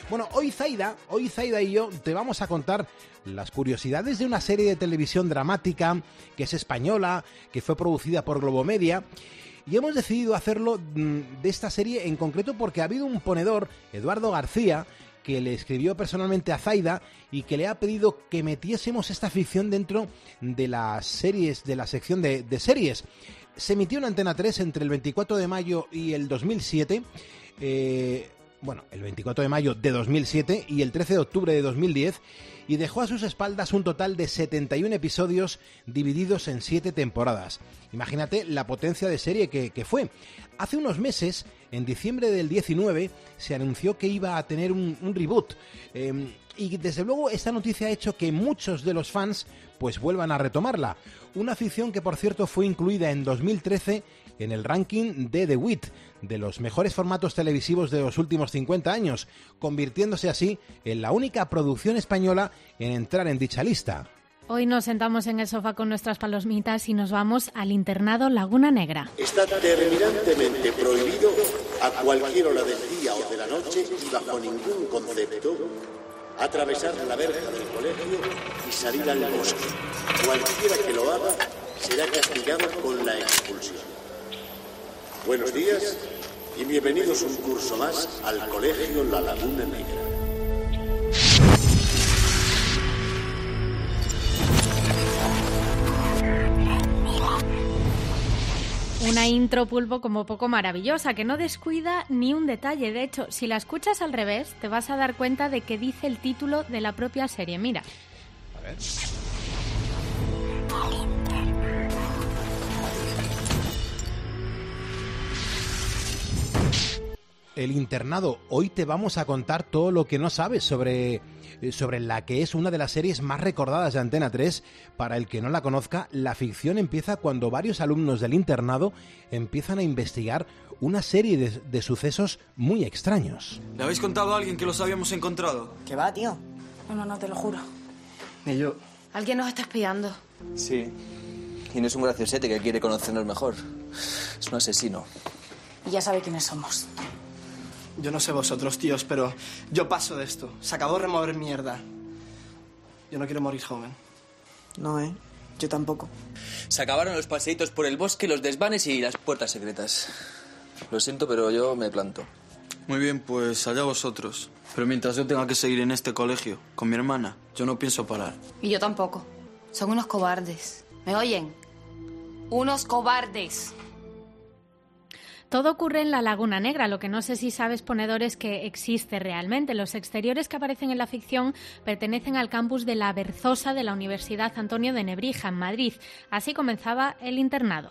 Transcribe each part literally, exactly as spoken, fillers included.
Bueno, hoy Zaida, hoy Zaida y yo te vamos a contar las curiosidades de una serie de televisión dramática que es española, que fue producida por Globomedia. Y hemos decidido hacerlo de esta serie en concreto porque ha habido un ponedor, Eduardo García, que le escribió personalmente a Zaida y que le ha pedido que metiésemos esta ficción dentro de las series, de la sección de, de series. Se emitió en Antena tres entre el veinticuatro de mayo y el dos mil siete. Eh, bueno, el veinticuatro de mayo de dos mil siete y el trece de octubre de dos mil diez, y dejó a sus espaldas un total de setenta y un episodios divididos en siete temporadas. Imagínate la potencia de serie que, que fue. Hace unos meses, en diciembre del diecinueve, se anunció que iba a tener un, un reboot. Eh, y desde luego esta noticia ha hecho que muchos de los fans pues vuelvan a retomarla. Una ficción que, por cierto, fue incluida en dos mil trece en el ranking de The Wit, de los mejores formatos televisivos de los últimos cincuenta años, convirtiéndose así en la única producción española en entrar en dicha lista. Hoy nos sentamos en el sofá con nuestras palomitas y nos vamos al internado Laguna Negra. Está terminantemente prohibido a cualquier hora del día o de la noche y bajo ningún concepto atravesar la verja del colegio y salir al bosque. Cualquiera que lo haga será castigado con la expulsión. Buenos días y bienvenidos un curso más al Colegio La Laguna Negra. Una intro, Pulpo, como poco maravillosa, que no descuida ni un detalle. De hecho, si la escuchas al revés, te vas a dar cuenta de que dice el título de la propia serie. Mira. A ver. El internado. Hoy te vamos a contar todo lo que no sabes sobre, sobre la que es una de las series más recordadas de Antena tres. Para el que no la conozca, la ficción empieza cuando varios alumnos del internado empiezan a investigar una serie de, de sucesos muy extraños. ¿Le habéis contado a alguien que los habíamos encontrado? ¿Qué va, tío? No, no, no, te lo juro. Ni yo. Alguien nos está espiando. Sí. Y no es un graciosete que quiere conocernos mejor. Es un asesino. Y ya sabe quiénes somos. Yo no sé vosotros, tíos, pero yo paso de esto. Se acabó de remover mierda. Yo no quiero morir joven. No, ¿eh? Yo tampoco. Se acabaron los paseitos por el bosque, los desvanes y las puertas secretas. Lo siento, pero yo me planto. Muy bien, pues allá vosotros. Pero mientras yo tenga que seguir en este colegio con mi hermana, yo no pienso parar. Y yo tampoco. Son unos cobardes. ¿Me oyen? Unos cobardes. Todo ocurre en la Laguna Negra. Lo que no sé si sabes, ponedor, es que existe realmente. Los exteriores que aparecen en la ficción pertenecen al campus de la Berzosa de la Universidad Antonio de Nebrija, en Madrid. Así comenzaba el internado.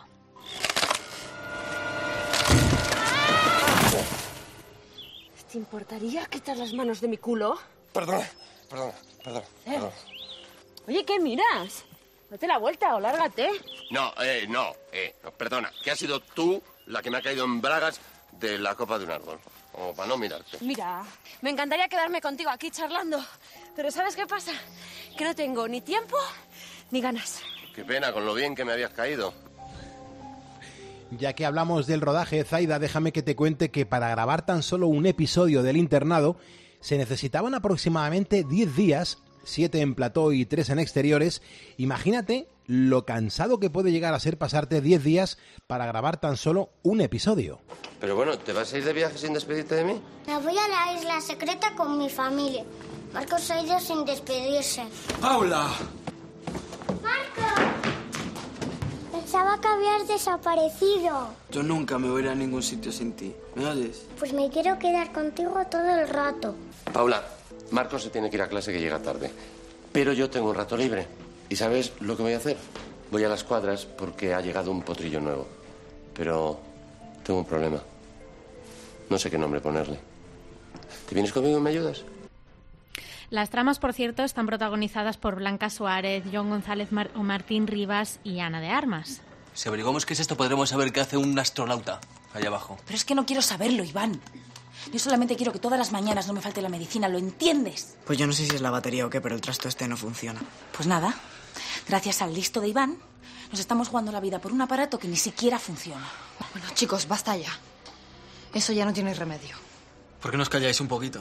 ¿Te importaría quitar las manos de mi culo? Perdona, perdona, perdona. Eh. perdona. Oye, ¿qué miras? Date la vuelta o lárgate. No, eh, no, eh, no, perdona, que has sido tú la que me ha caído en bragas de la copa de un árbol. O para no mirarte. Mira, me encantaría quedarme contigo aquí charlando, pero ¿sabes qué pasa? Que no tengo ni tiempo ni ganas. Qué pena, con lo bien que me habías caído. Ya que hablamos del rodaje, Zaida, déjame que te cuente que para grabar tan solo un episodio del internado se necesitaban aproximadamente diez días, siete en plató y tres en exteriores. Imagínate lo cansado que puede llegar a ser pasarte diez días para grabar tan solo un episodio. Pero bueno, ¿te vas a ir de viaje sin despedirte de mí? Me voy a la isla secreta con mi familia. Marcos ha ido sin despedirse. ¡Paula! ¡Marcos! Pensaba que habías desaparecido. Yo nunca me voy a ir a ningún sitio sin ti. ¿Me oyes? Pues me quiero quedar contigo todo el rato. Paula, Marcos se tiene que ir a clase, que llega tarde. Pero yo tengo un rato libre. ¿Y sabes lo que voy a hacer? Voy a las cuadras porque ha llegado un potrillo nuevo. Pero tengo un problema. No sé qué nombre ponerle. ¿Te vienes conmigo y me ayudas? Las tramas, por cierto, están protagonizadas por Blanca Suárez, John González Mar- o Martín Rivas y Ana de Armas. Si averiguamos qué es esto, podremos saber qué hace un astronauta allá abajo. Pero es que no quiero saberlo, Iván. Yo solamente quiero que todas las mañanas no me falte la medicina, ¿lo entiendes? Pues yo no sé si es la batería o qué, pero el trasto este no funciona. Pues nada, gracias al listo de Iván, nos estamos jugando la vida por un aparato que ni siquiera funciona. Bueno, chicos, basta ya. Eso ya no tiene remedio. ¿Por qué no os calláis un poquito?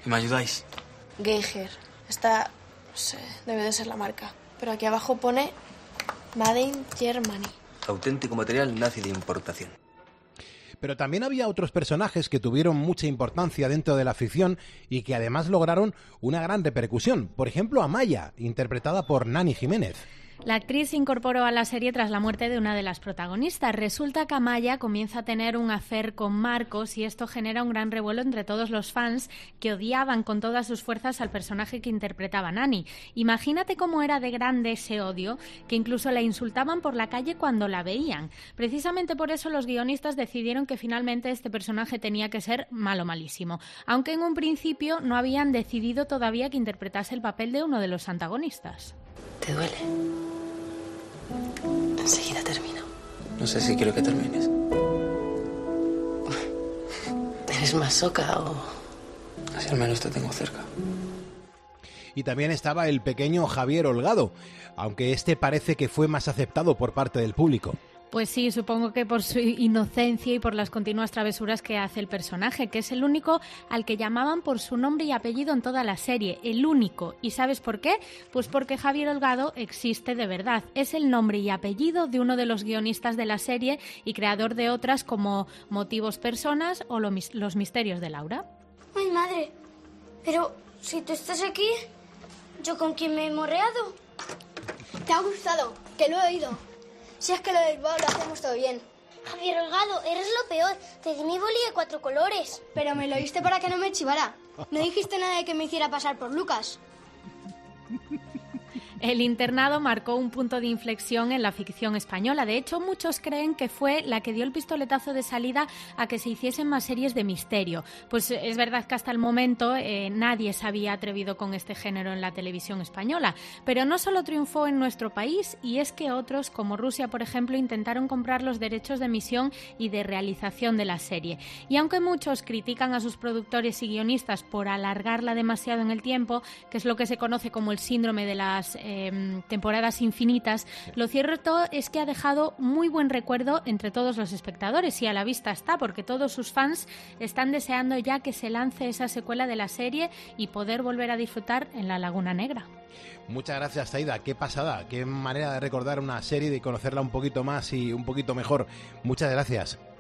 ¿Y me ayudáis? Geiger. Esta, no sé, debe de ser la marca. Pero aquí abajo pone Made in Germany. Auténtico material nazi de importación. Pero también había otros personajes que tuvieron mucha importancia dentro de la ficción y que además lograron una gran repercusión. Por ejemplo, Amaya, interpretada por Nani Jiménez. La actriz se incorporó a la serie tras la muerte de una de las protagonistas. Resulta que Amaya comienza a tener un affair con Marcos y esto genera un gran revuelo entre todos los fans que odiaban con todas sus fuerzas al personaje que interpretaba Nani. Imagínate cómo era de grande ese odio, que incluso la insultaban por la calle cuando la veían. Precisamente por eso los guionistas decidieron que finalmente este personaje tenía que ser malo malísimo, aunque en un principio no habían decidido todavía que interpretase el papel de uno de los antagonistas. ¿Te duele? Enseguida termino. No sé si quiero que termines. ¿Eres masoca o...? Así al menos te tengo cerca. Y también estaba el pequeño Javier Holgado, aunque este parece que fue más aceptado por parte del público. Pues sí, supongo que por su inocencia y por las continuas travesuras que hace el personaje, que es el único al que llamaban por su nombre y apellido en toda la serie, el único. ¿Y sabes por qué? Pues porque Javier Holgado existe de verdad. Es el nombre y apellido de uno de los guionistas de la serie y creador de otras como Motivos Personas o Los Misterios de Laura. Ay, madre, pero si tú estás aquí, ¿yo con quién me he morreado? ¿Te ha gustado? Que lo he oído. Si es que lo del bol lo hacemos todo bien. Javier Holgado, eres lo peor. Te di mi boli de cuatro colores. Pero me lo diste para que no me chivara. No dijiste nada de que me hiciera pasar por Lucas. El internado marcó un punto de inflexión en la ficción española. De hecho, muchos creen que fue la que dio el pistoletazo de salida a que se hiciesen más series de misterio. Pues es verdad que hasta el momento eh, nadie se había atrevido con este género en la televisión española. Pero no solo triunfó en nuestro país, y es que otros, como Rusia, por ejemplo, intentaron comprar los derechos de emisión y de realización de la serie. Y aunque muchos critican a sus productores y guionistas por alargarla demasiado en el tiempo, que es lo que se conoce como el síndrome de las Eh, temporadas infinitas, lo cierto es que ha dejado muy buen recuerdo entre todos los espectadores y a la vista está, porque todos sus fans están deseando ya que se lance esa secuela de la serie y poder volver a disfrutar en La Laguna Negra. Muchas gracias, Zaida. Qué pasada, qué manera de recordar una serie, de conocerla un poquito más y un poquito mejor. Muchas gracias.